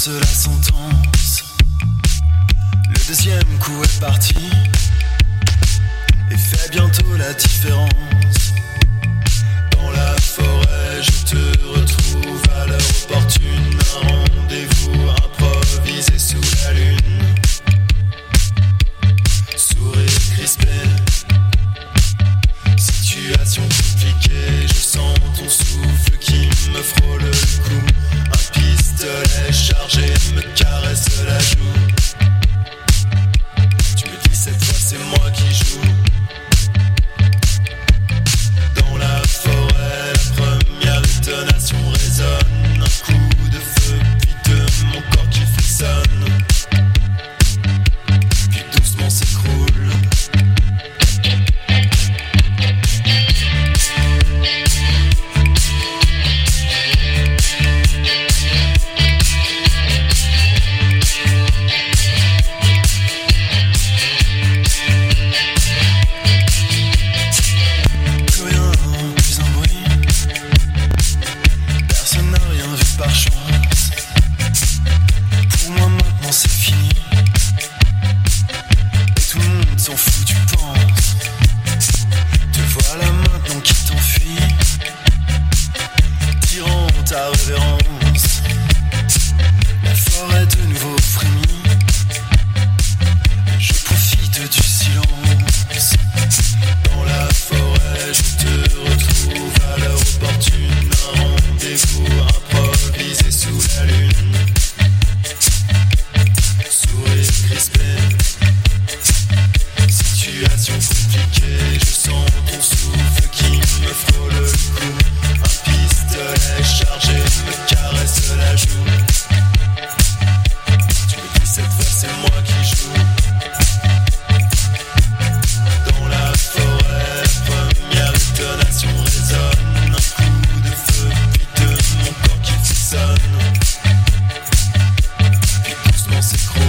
prononce la sentence. Le deuxième coup est parti et fait bientôt la différence. Dans la forêt, je te retrouve à l'heure opportune. Un rendez-vous improvisé sous la lune. Sourire crispé, situation compliquée. Je sens ton souffle qui me frôle le cou. Un pistolet chargé me caresse la joue. Tu me dis cette fois c'est moi qui joue. Dans la forêt, la première détonation résonne. Un coup de feu, puis de mon corps qui frissonne. Puis doucement s'écroule. Par chance, pour moi maintenant c'est fini. Et tout le monde s'en fout, tu penses. Te voilà maintenant qui t'enfuis, tirant ta révérence. La forêt de nouveau frémit. Je profite du silence. Dans la forêt, je te retrouve à l'heure opportune. Un rendez-vous improvisé sous la lune. Sourire crispé, situation compliquée. Je sens ton souffle qui me frôle le cou. Un pistolet chargé me caresse la joue. Tu me dis cette fois c'est moi qui joue. Dans la forêt, première détonation résonne. Un coup de feu, puis de mon corps qui frissonne. Puis doucement s'écroule.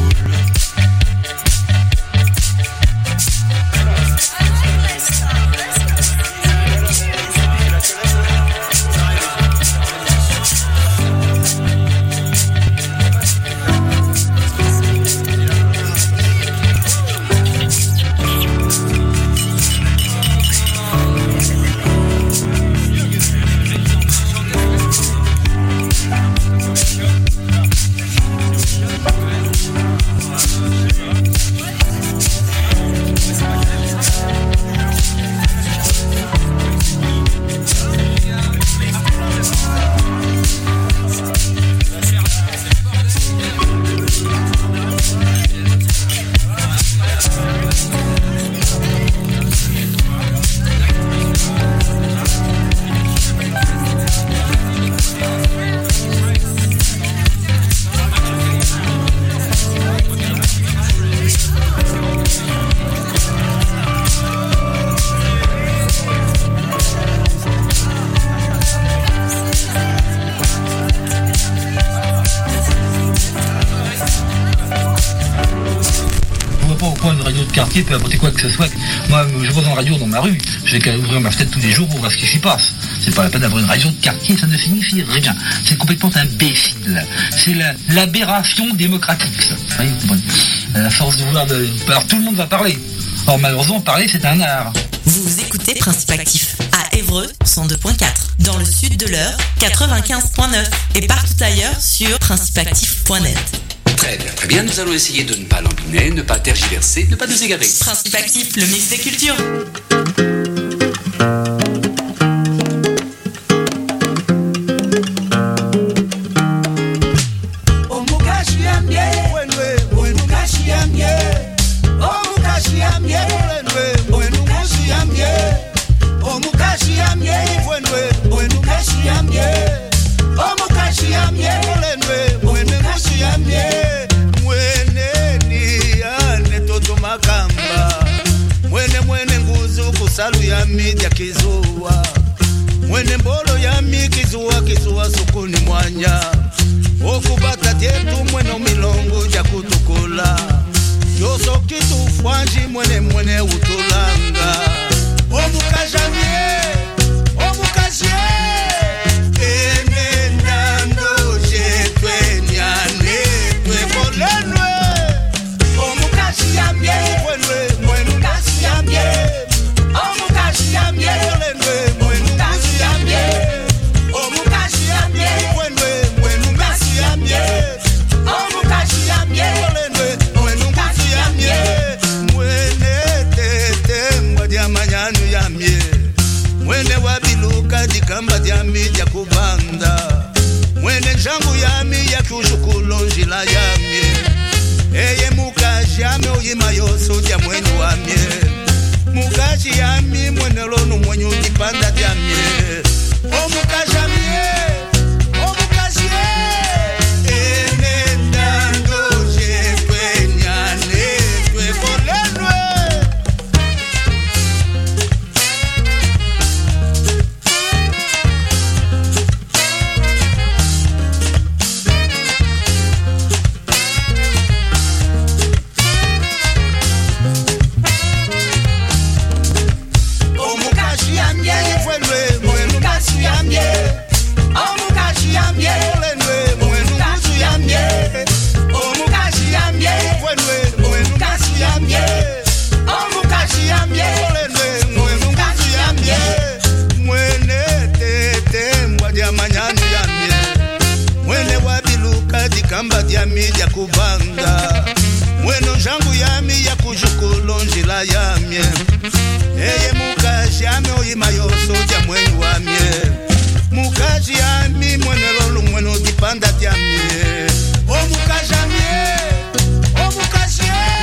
Quartier peut apporter quoi que ce soit. Moi, je vois une radio dans ma rue, j'ai qu'à ouvrir ma fenêtre tous les jours pour voir ce qui s'y passe. C'est pas la peine d'avoir une radio de quartier, ça ne signifie rien. C'est complètement imbécile. C'est l'aberration démocratique, ça. Vous voyez, vous comprenez. La force de vouloir alors tout le monde va parler. Or malheureusement, parler c'est un art. Vous écoutez Principe Actif à Évreux 102.4, dans le sud de l'Eure 95.9 et partout ailleurs sur principeactif.net. Très bien, nous allons essayer de ne pas lambiner, ne pas tergiverser, ne pas nous égarer. Principe Actif, le mix des cultures. Salu ya media kizuwa mwene mbolo ya mi kizuwa sukuni mwanya okubata tetu mwene milongo ja kutukula yoso kitu fwanji mwene utulanga omukajamie enenda ndoje twenyane lonjila yamye eye mukashi ame oyima yoso dia mwenu wamye mukashi yami mwenelo no mwenyu dipanda diamye o mukashi amye o mukashi enenda doje kwenyane twe kolenwe kamba diami ya kubanga mweno jangu yami ya kujukulonjila yamye eye mukashi ame oyima yoso dia mwenu wamye mukashi yami mwenelolu mweno dipanda diamye o mukashi amye o mukashi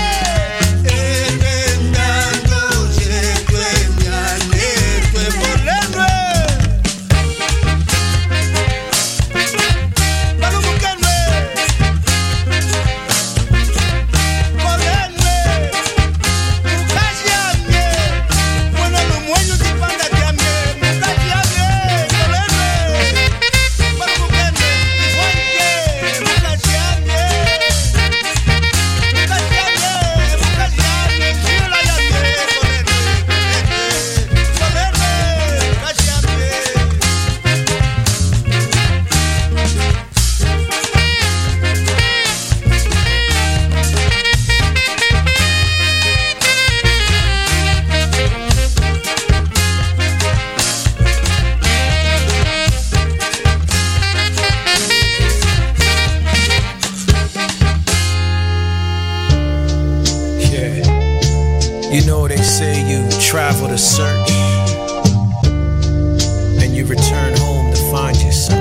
travel to search, and you return home to find yourself.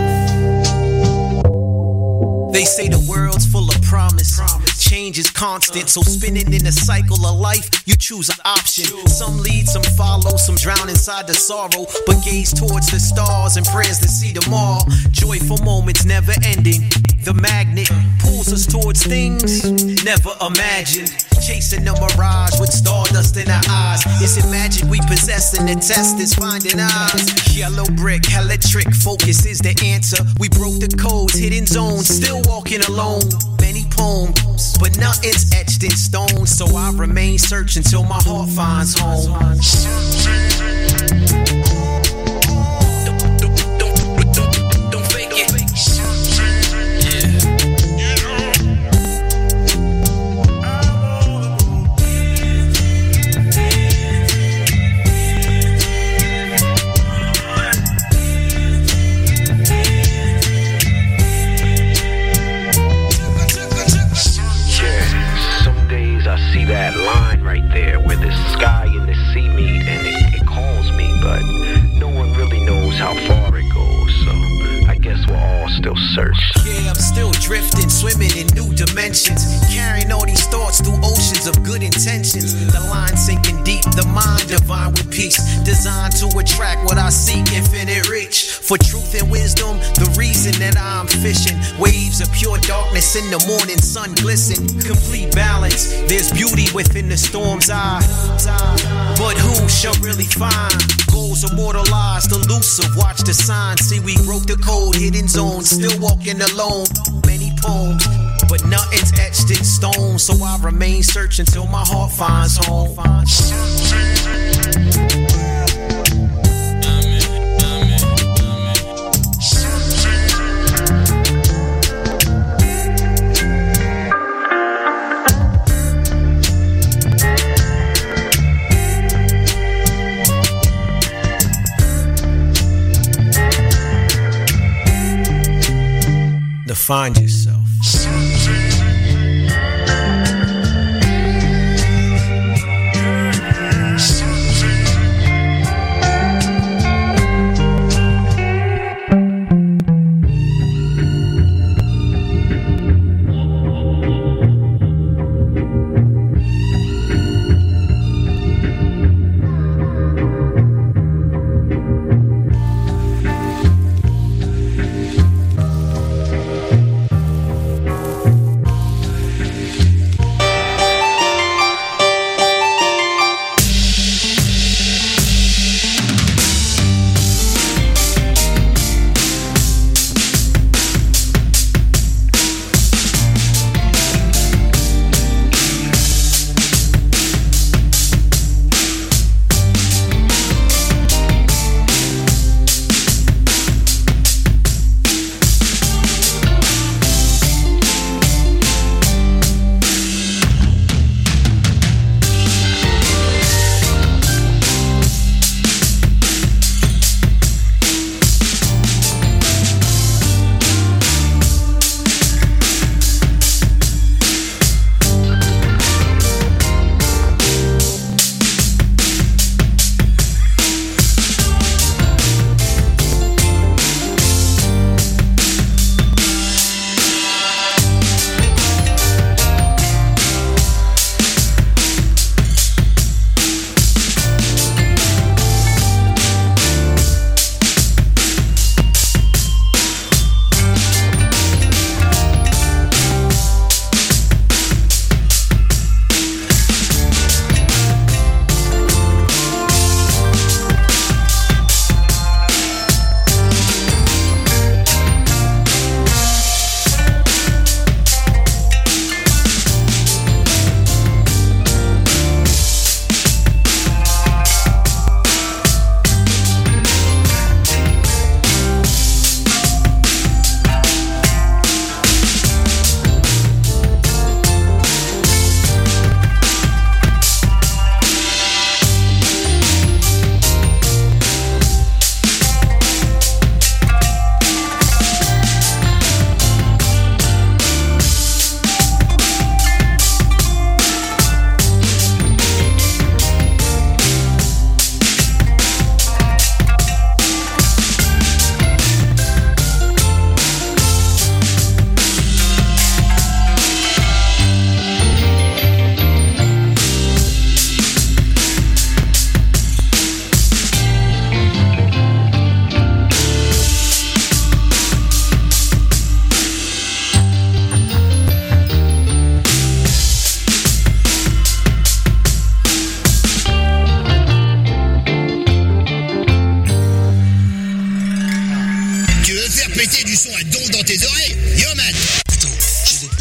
They say the world's full of promise. Change is constant, so spinning in a cycle of life, you choose an option. Some lead, some follow, some drown inside the sorrow, but gaze towards the stars and prayers to see them all. Joyful moments never ending. The magnet pulls us towards things never imagined. Chasing a mirage with stardust in our eyes. Is it magic we possess and the test is finding eyes? Yellow brick, electric focus is the answer. We broke the codes, hidden zones, still walking alone. Many poems, but nothing's etched in stone. So I remain searching till my heart finds home. Don't fake it. That line right there where the sky and the sea meet, and it calls me, but no one really knows how far it goes, so I guess we're all still searching. Yeah, I'm still drifting, swimming in new dimensions, carrying all these thoughts through oceans of good intentions. The line sinking deep, the mind divine with peace, designed to attract what I seek, infinite reach. For truth and wisdom, the reason that I'm fishing. Waves of pure darkness in the morning sun glisten. Complete balance, there's beauty within the storm's eye. But who shall really find? Goals immortalized, elusive, watch the signs. See, we broke the code, hidden zones, still walking alone. Many poems, but nothing's etched in stone. So I remain searching till my heart finds home. To find yourself.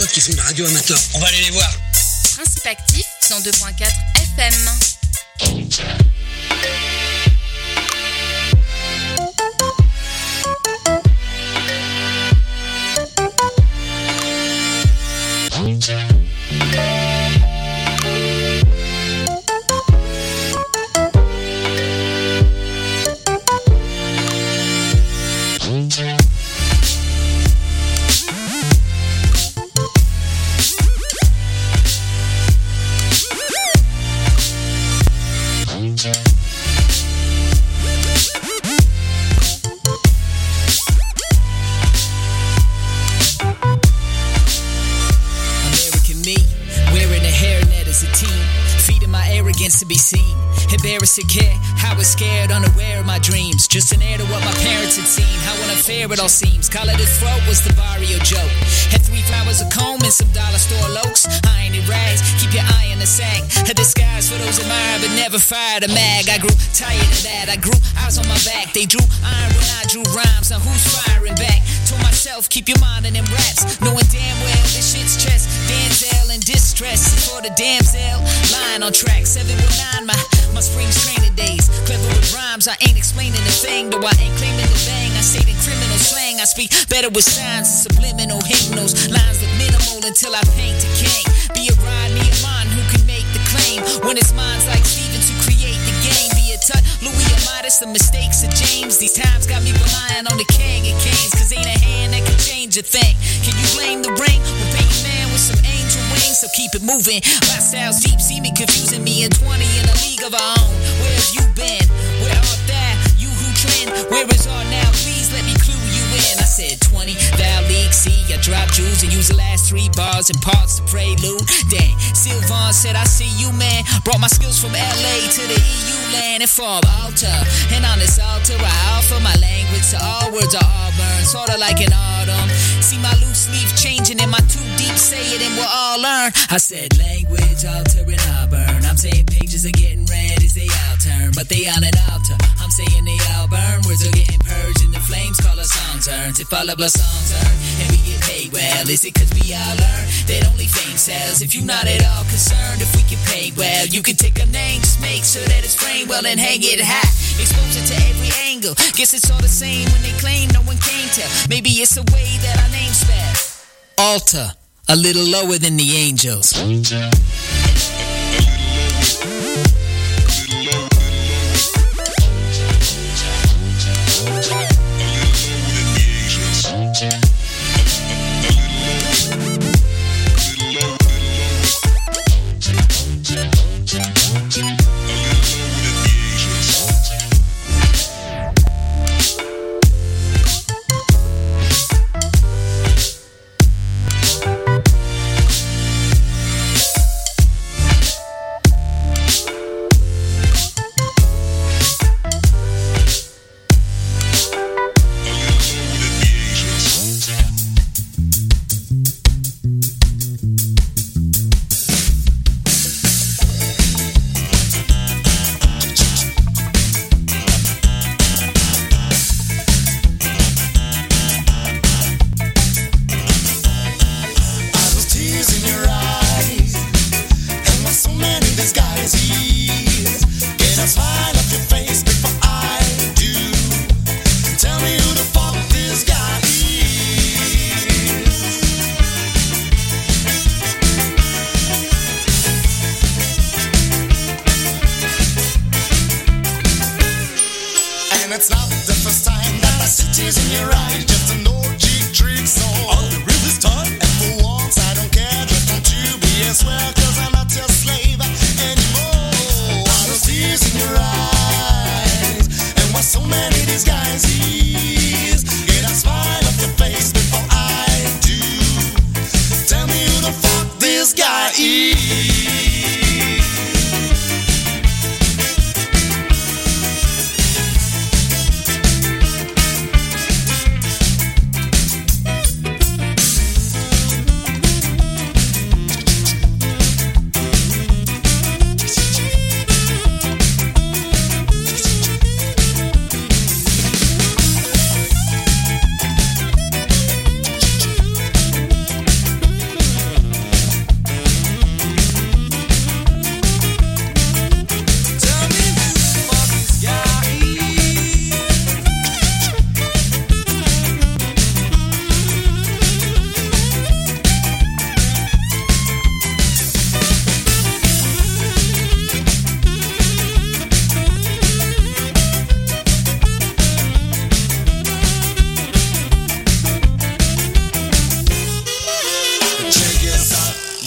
potes qui font de la radio amateur. On va aller les voir. Principe Actif 102.4 FM. To be seen, embarrassed to care, how was scared, unaware of my dreams, just an heir to what my parents had seen, how unfair it all seems, collar to throat was the barrio joke, had 3 flowers, a comb, and some dollar store lokes, iron and rags, keep your eye on the sack, a disguise for those admired but never fired a mag, I grew tired of that, I grew eyes on my back, they drew iron when I drew rhymes, now who's firing back, told myself, keep your mind on them raps, knowing damn well this shit's chest, Denzel in distress, for the damsel, lying on track, 719, my spring training days, clever with rhymes, I ain't explaining a thing, though I ain't claiming the bang, I say the criminal slang, I speak better with signs and subliminal hymnals, lines look minimal until I paint a king, be a ride, me a man who can make the claim, when it's minds like Stevens who create the game, be a tut, Louis or Midas, the mistakes of James, these times got me relying on the king of kings, cause ain't a hand that can change a thing, can you blame the rain, or paint a man with some angel wings, so keep it moving, my style's deep, see me confusing me in 20 in a league of our own, where have you been, where art thou, you who trend, where is art now, please let me clue you in, I said 20, thou league, see, I drop jewels and use the last 3 bars and parts to prelude, dang, Sylvan said I see you man, brought my skills from LA to the EU land and farm altar, and on this altar I offer my language to all words are Auburn, sorta like an autumn, see my loose leaf changing and my too deep say it and we'll all learn, I said language altar in Auburn, I'm saying pages are getting red as they all turn, but they on an altar, I'm saying they all burn, words are getting purged and the flames call our songs turns, if all of our songs turn, and we get paid well, is it cause we all learn, that only fame sells, if you not at all concerned, if we get paid well, you can take a name, just make sure that it's framed well and hang it high, expose it to every angle, guess it's all the same when they claim no one can tell, maybe it's the way that our name spelled, altar, a little lower than the angels.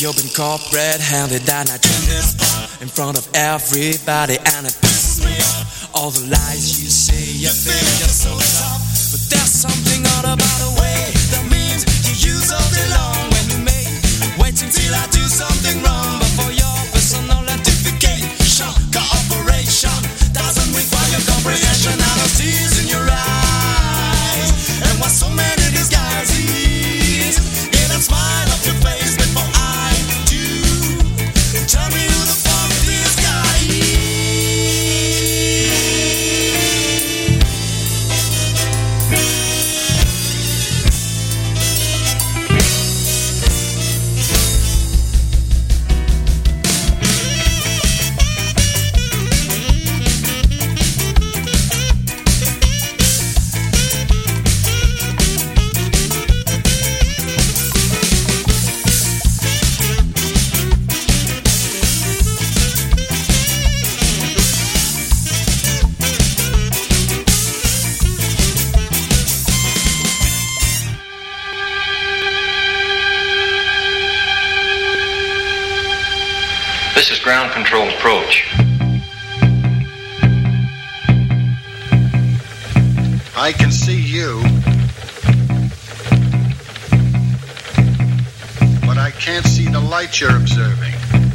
you've been caught red-handed, and I do this in front of everybody, and it pisses me off. All the lies you say, you think you're so tough, but there's something odd about the way the means you use all day long when you make. Waiting till I do something wrong before your personal identification. Cooperation doesn't require comprehension. I know tears in your eyes, and why so many disguises? Get a smile off your face before I do. Tell me who the fuck this guy is. This is ground control approach. I can see you, but I can't see the light you're observing.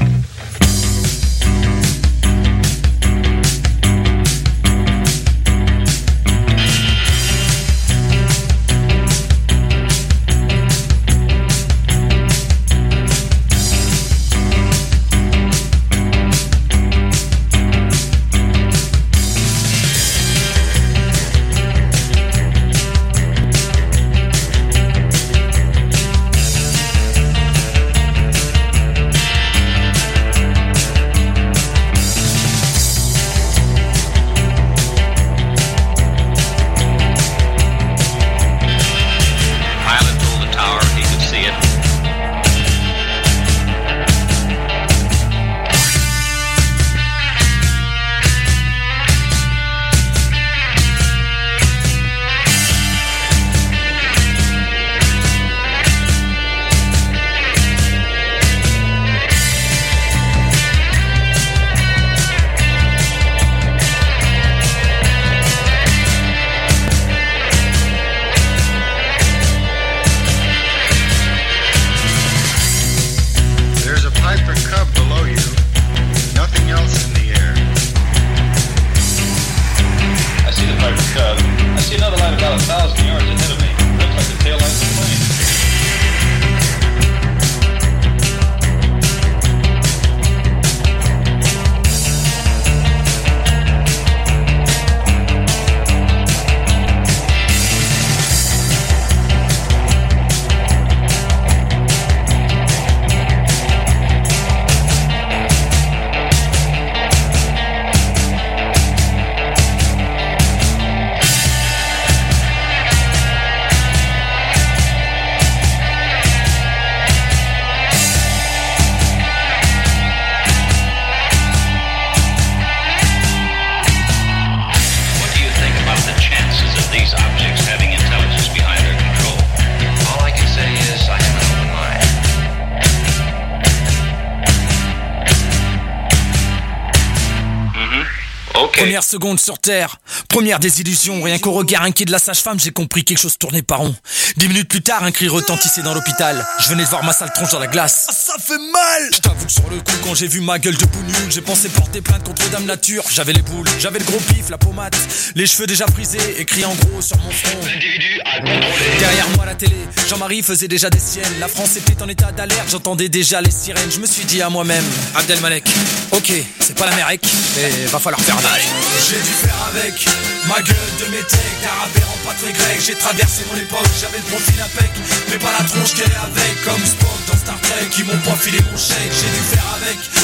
Première seconde sur Terre, première désillusion. Rien qu'au regard inquiet de la sage-femme, j'ai compris quelque chose tournait pas rond. 10 minutes plus tard, un cri retentissait dans l'hôpital. Je venais de voir ma sale tronche dans la glace. Ah, ça fait mal! Je t'avoue que sur le coup, quand j'ai vu ma gueule de bout nul, j'ai pensé porter plainte contre Dame Nature. J'avais les boules, j'avais le gros pif, la pommade, les cheveux déjà frisés, écrit en gros sur mon front. L'individu à contrôler. Derrière moi la télé, Jean-Marie faisait déjà des siennes. La France était en état d'alerte, j'entendais déjà les sirènes. Je me suis dit à moi-même, Abdelmalek, ok, c'est pas l'Amérique, mais va falloir faire avec. J'ai dû faire avec ma gueule de métèque, d'arabe en pas très grec. J'ai traversé mon époque, j'avais le profil impec, mais pas la tronche qu'elle est avec. Comme Spock dans Star Trek, qui m'ont pas filé mon chèque. J'ai dû faire avec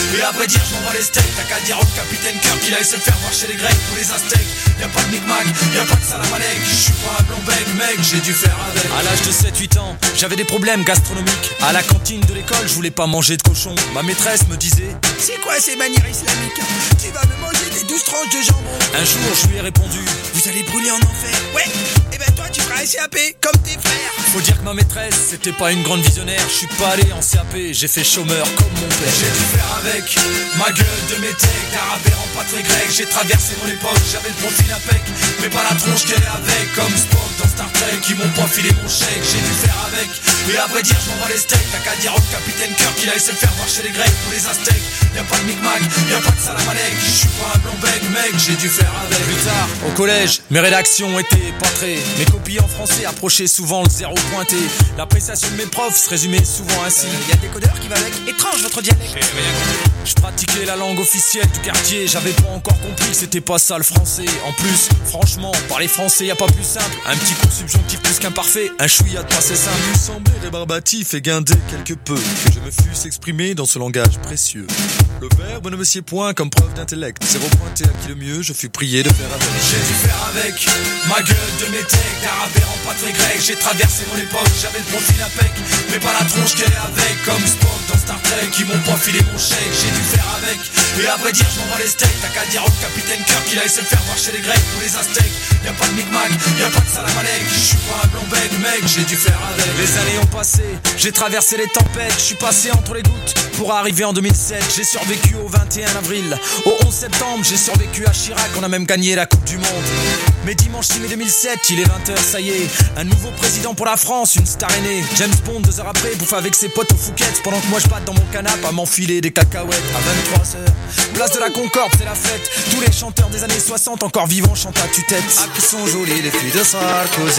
Et à vrai dire je m'en bats les steaks. T'as qu'à dire au capitaine Kirk qu'il aille se faire voir chez les Grecs ou les Aztèques. Y'a pas de micmac, y'a pas de salam alek. Je suis pas un blanc-bec mec, j'ai dû faire avec. À l'âge de 7-8 ans, j'avais des problèmes gastronomiques. À la cantine de l'école, je voulais pas manger de cochon. Ma maîtresse me disait: c'est quoi ces manières islamiques? Tu vas me manger des 12 tranches de jambon. Un jour je lui ai répondu: vous allez brûler en enfer. Ouais, et ben toi tu feras un CAP comme tes frères. Faut dire que ma maîtresse c'était pas une grande visionnaire. Je suis pas allé en CAP, j'ai fait chômeur comme mon père. J'ai dû faire avec ma gueule de métèque, d'arabe en pas très grec. J'ai traversé mon époque, j'avais le profil impec, mais pas la tronche qu'elle est avec. Comme Spock dans Star Trek, ils m'ont pas filé mon chèque. J'ai dû faire avec, et à vrai dire je m'en bats les steaks. T'as qu'à dire au capitaine Kirk qu'il aille se faire voir chez les Grecs ou les Aztèques. Y'a pas de micmac, y'a pas de salam alek. Je suis pas un blanc-bec mec, j'ai dû faire avec. Plus tard, au collège, mes rédactions étaient pas très. Mes copies en français approchaient souvent le zéro pointé. L'appréciation de mes profs se résumait souvent ainsi: y'a des codeurs qui va avec, étrange votre dialecte. Je pratiquais la langue officielle du quartier. J'avais pas encore compris que c'était pas ça le français. En plus, franchement, parler français y'a pas plus simple. Un petit cours subjonctif plus qu'imparfait, un chouïa de passé simple. Il me semblait rébarbatif et guindé quelque peu que je me fusse exprimé dans ce langage précieux. Le verbe ne me sied point comme preuve d'intellect. Zéro pointé à qui le mieux, je fus prié de faire avec. J'ai dû faire avec ma gueule de métèque, d'arabe en pas très grec. J'ai traversé mon époque, j'avais le profil impec, mais pas la tronche qu'elle est avec. Comme Spock dans Star Trek, ils m'ont pas filé mon chèque. J'ai dû faire avec, et à vrai dire je m'en bats les steaks. T'as qu'à dire au capitaine Kirk qu'il aille se faire voir chez les Grecs ou les Aztèques. Y'a pas de micmac, y'a pas de salam alek. Je suis pas un blanc-bec mec, j'ai dû faire avec. Les années ont passé, j'ai traversé les tempêtes. Je suis passé entre les gouttes pour arriver en 2007. J'ai survécu au 21 avril, au 11 septembre. J'ai survécu à Chirac, on a même gagné la Coupe du Monde. Mais dimanche 6 mai 2007, il est 20h, ça y est. Un nouveau président pour la France, une star aînée. James Bond 2 heures après, bouffe avec ses potes au Fouquet's, pendant que moi je batte dans mon canapé à m'enfiler des cacahuètes. À 23h, place de la Concorde, c'est la fête. Tous les chanteurs des années 60 encore vivants chantent à tue-tête. Ah qui sont jolies les filles de Sarkozy.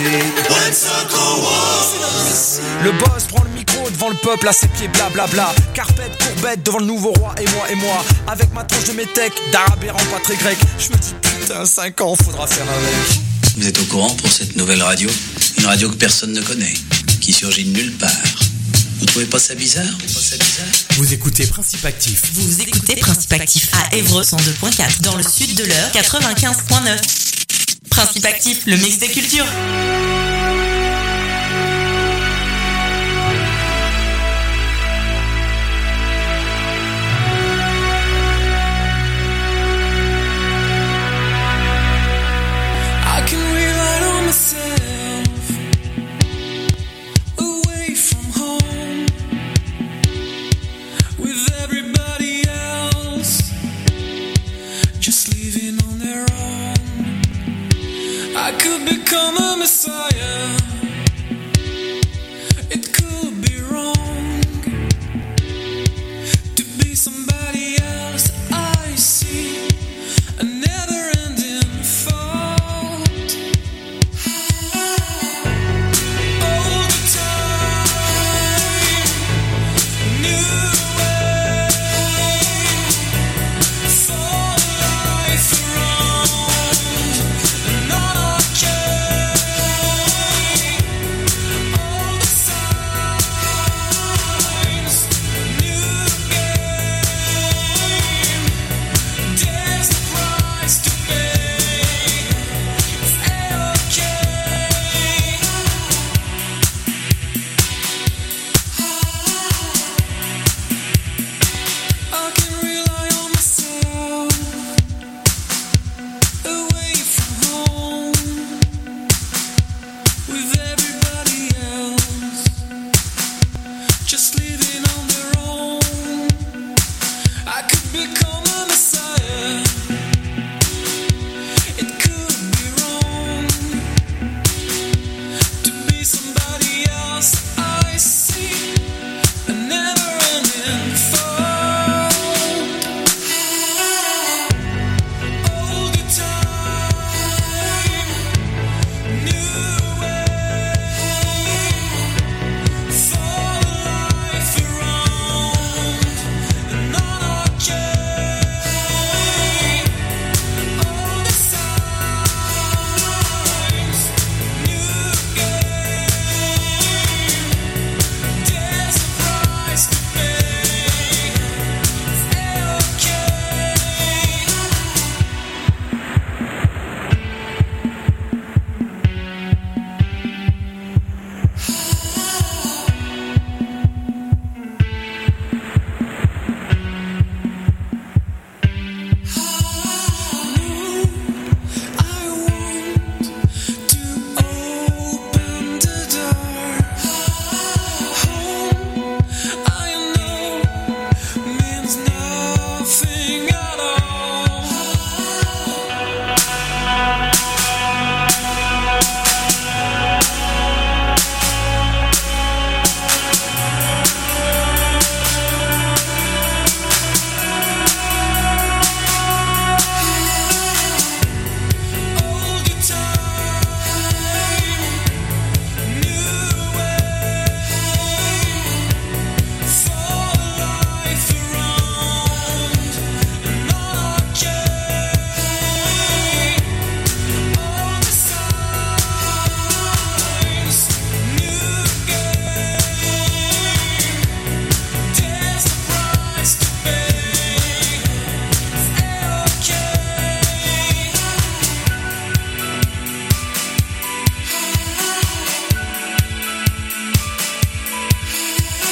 Le boss prend le micro devant le peuple à ses pieds, blablabla. Carpette, courbette devant le nouveau roi. Et moi, avec ma tronche de métèque, d'arabe errant pas très grec. Je me dis putain, 5 ans, faudra faire avec. Vous êtes au courant pour cette nouvelle radio? Une radio que personne ne connaît, qui surgit de nulle part. Vous trouvez pas ça bizarre? Vous écoutez Principe Actif. Vous écoutez Principe Actif à Évreux 102.4, dans le sud de l'Eure 95.9. Principe Actif, le mix des cultures. Become a messiah.